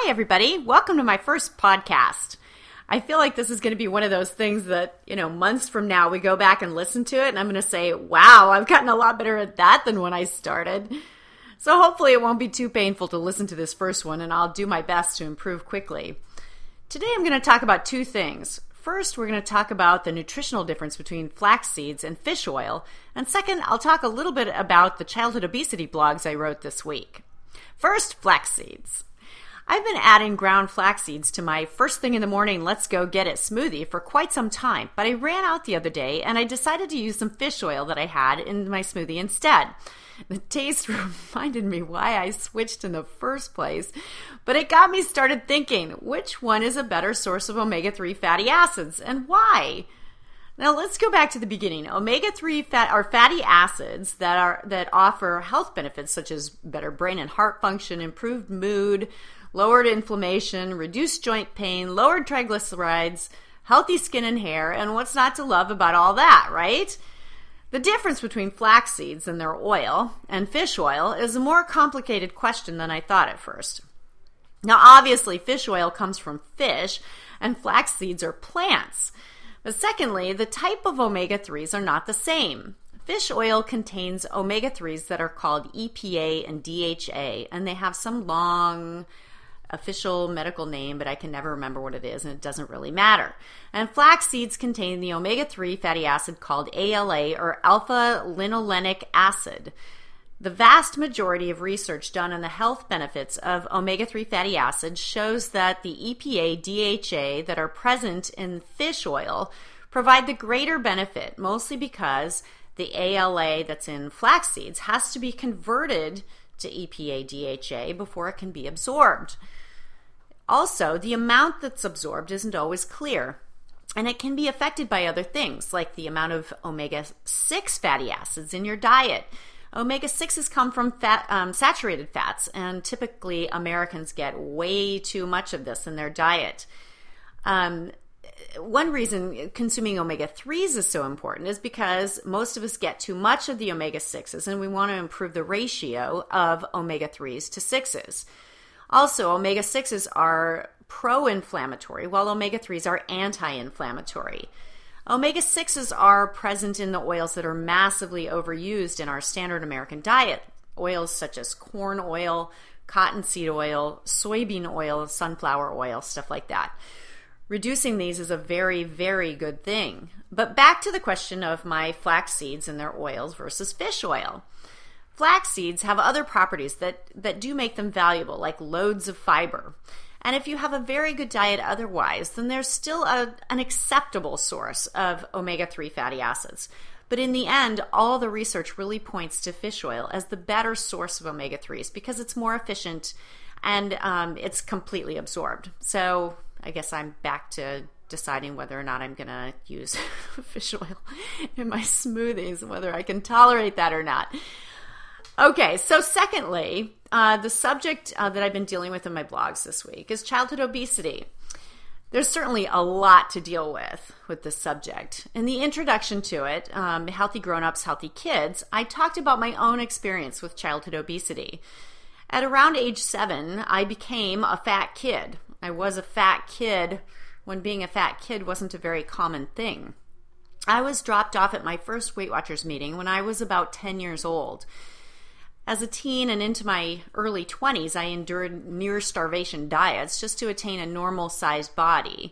Hi, everybody. Welcome to my first podcast. I feel like this is going to be one of those things that, months from now we go back and listen to it and I'm going to say, wow, I've gotten a lot better at that than when I started. So hopefully it won't be too painful to listen to this first one and I'll do my best to improve quickly. Today I'm going to talk about two things. First, we're going to talk about the nutritional difference between flax seeds and fish oil. And second, I'll talk a little bit about the childhood obesity blogs I wrote this week. First, flax seeds. I've been adding ground flax seeds to my first thing in the morning, let's go get it smoothie for quite some time, but I ran out the other day and I decided to use some fish oil that I had in my smoothie instead. The taste reminded me why I switched in the first place, but it got me started thinking, which one is a better source of omega-3 fatty acids and why? Now let's go back to the beginning. Omega-3 are fatty acids that offer health benefits such as better brain and heart function, improved mood, lowered inflammation, reduced joint pain, lowered triglycerides, healthy skin and hair, and what's not to love about all that, right? The difference between flax seeds and their oil and fish oil is a more complicated question than I thought at first. Now, obviously, fish oil comes from fish, and flax seeds are plants. But secondly, the type of omega-3s are not the same. Fish oil contains omega-3s that are called EPA and DHA, and they have some long official medical name, but I can never remember what it is, and it doesn't really matter. And flax seeds contain the omega-3 fatty acid called ALA, or alpha-linolenic acid. The vast majority of research done on the health benefits of omega-3 fatty acids shows that the EPA, DHA that are present in fish oil provide the greater benefit, mostly because the ALA that's in flax seeds has to be converted to EPA, DHA before it can be absorbed. Also, the amount that's absorbed isn't always clear, and it can be affected by other things, like the amount of omega-6 fatty acids in your diet. Omega-6s come from saturated fats, and typically Americans get way too much of this in their diet. One reason consuming omega-3s is so important is because most of us get too much of the omega-6s, and we want to improve the ratio of omega-3s to 6s. Also, omega-6s are pro-inflammatory, while omega-3s are anti-inflammatory. Omega-6s are present in the oils that are massively overused in our standard American diet. Oils such as corn oil, cottonseed oil, soybean oil, sunflower oil, stuff like that. Reducing these is a very, very good thing. But back to the question of my flax seeds and their oils versus fish oil. Flax seeds have other properties that do make them valuable, like loads of fiber. And if you have a very good diet otherwise, then there's still an acceptable source of omega-3 fatty acids. But in the end, all the research really points to fish oil as the better source of omega-3s because it's more efficient and it's completely absorbed. So I guess I'm back to deciding whether or not I'm going to use fish oil in my smoothies, whether I can tolerate that or not. Okay, so secondly, the subject that I've been dealing with in my blogs this week is childhood obesity. There's certainly a lot to deal with this subject. In the introduction to it, Healthy Grown-Ups, Healthy Kids, I talked about my own experience with childhood obesity. At around age 7, I became a fat kid. I was a fat kid when being a fat kid wasn't a very common thing. I was dropped off at my first Weight Watchers meeting when I was about 10 years old. As a teen and into my early 20s, I endured near-starvation diets just to attain a normal-sized body.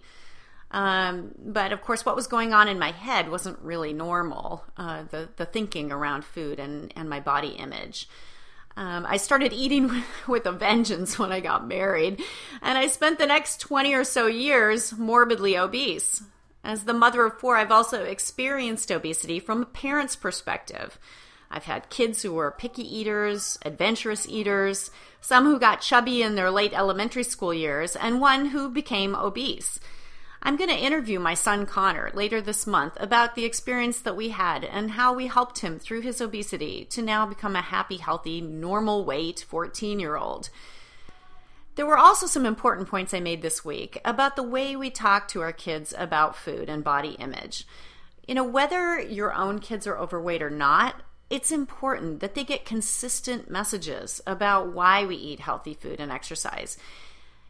But of course, what was going on in my head wasn't really normal, the thinking around food and my body image. I started eating with a vengeance when I got married, and I spent the next 20 or so years morbidly obese. As the mother of 4, I've also experienced obesity from a parent's perspective. I've had kids who were picky eaters, adventurous eaters, some who got chubby in their late elementary school years, and one who became obese. I'm going to interview my son Connor later this month about the experience that we had and how we helped him through his obesity to now become a happy, healthy, normal weight 14-year-old. There were also some important points I made this week about the way we talk to our kids about food and body image. Whether your own kids are overweight or not, it's important that they get consistent messages about why we eat healthy food and exercise.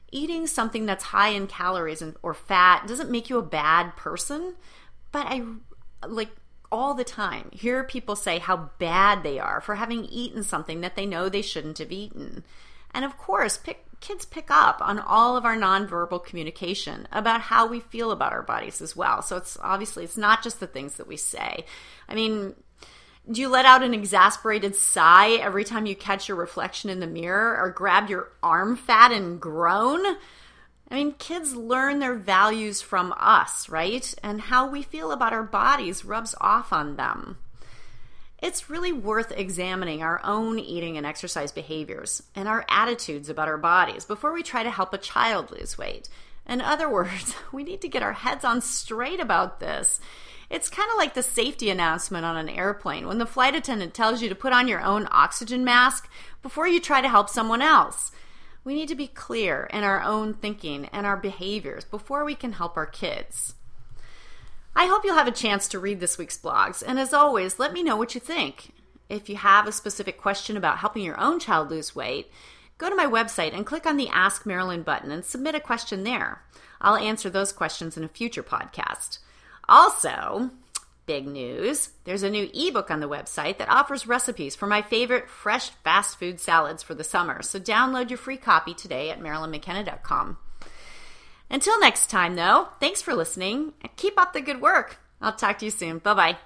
Eating something that's high in calories or fat doesn't make you a bad person, but I all the time hear people say how bad they are for having eaten something that they know they shouldn't have eaten. And of course, kids pick up on all of our nonverbal communication about how we feel about our bodies as well. So it's not just the things that we say. I mean, do you let out an exasperated sigh every time you catch your reflection in the mirror or grab your arm fat and groan? I mean, kids learn their values from us, right? And how we feel about our bodies rubs off on them. It's really worth examining our own eating and exercise behaviors and our attitudes about our bodies before we try to help a child lose weight. In other words, we need to get our heads on straight about this. It's kind of like the safety announcement on an airplane when the flight attendant tells you to put on your own oxygen mask before you try to help someone else. We need to be clear in our own thinking and our behaviors before we can help our kids. I hope you'll have a chance to read this week's blogs, and as always, let me know what you think. If you have a specific question about helping your own child lose weight, go to my website and click on the Ask Marilyn button and submit a question there. I'll answer those questions in a future podcast. Also, big news, there's a new ebook on the website that offers recipes for my favorite fresh fast food salads for the summer. So download your free copy today at MarilynMcKenna.com. Until next time, though, thanks for listening and keep up the good work. I'll talk to you soon. Bye-bye.